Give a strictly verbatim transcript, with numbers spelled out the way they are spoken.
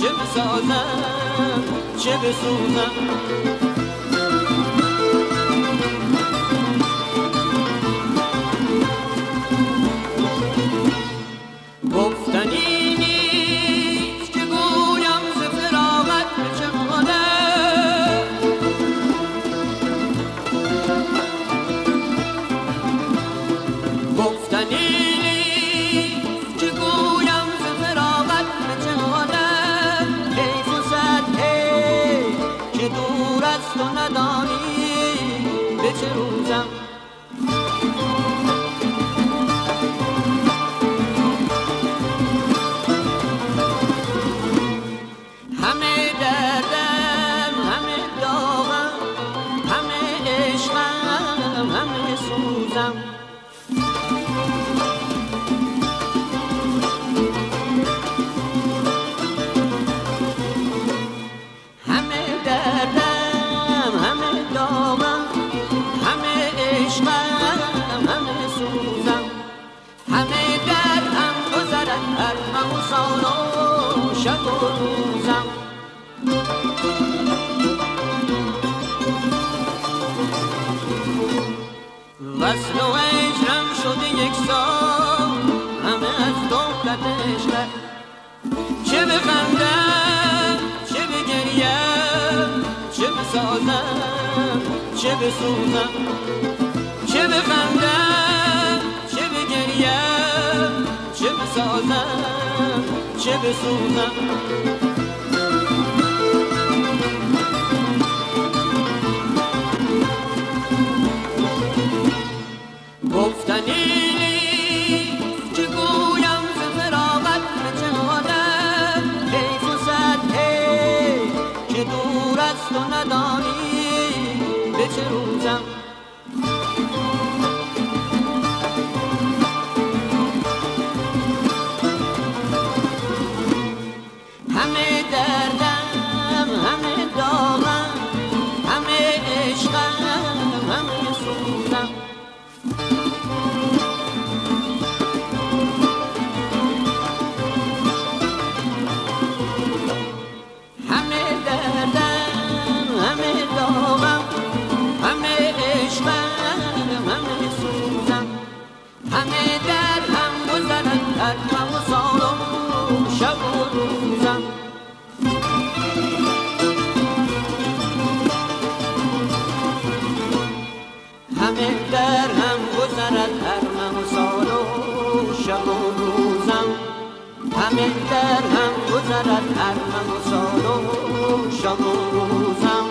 چه بسازم چه بسوزم. گفتنی نیست که گویم ز فراغت به چه حالم، گفتنی نیست که گویم ز فراغت به چه حالم. حیف و صد حیف که دور از تو ندانی به چه روزم. همه دردم همه داغم همه عشقم همه سوزم. همه دردم همه داغم همه عشقم همه سوزم. همه دردم گذرد هر غم و سال و شب و روزم. وصل و هجرم شده یک سال همه از دولت عشقت. چه بخندم چه بگریم چه بسازم چه بسوزم. چه بخندم چه بگریم چه بسازم چه بسوزم. گفتنی نیست که گویم ز فراغت به چه حالم. حیف و صد حیف که دور از تو ندانی به چه روزم. همه دردم همه داغم همه عشقم همه سوزم. همه دردم همه داغم همه عشقم همه سوزم. همه دردم گذرد در غم و سال و شب و روزم. همه درهم گذرد هر غم و سال و شب و روزم. همه درهم گذرد هر غم و سال و شب و روزم.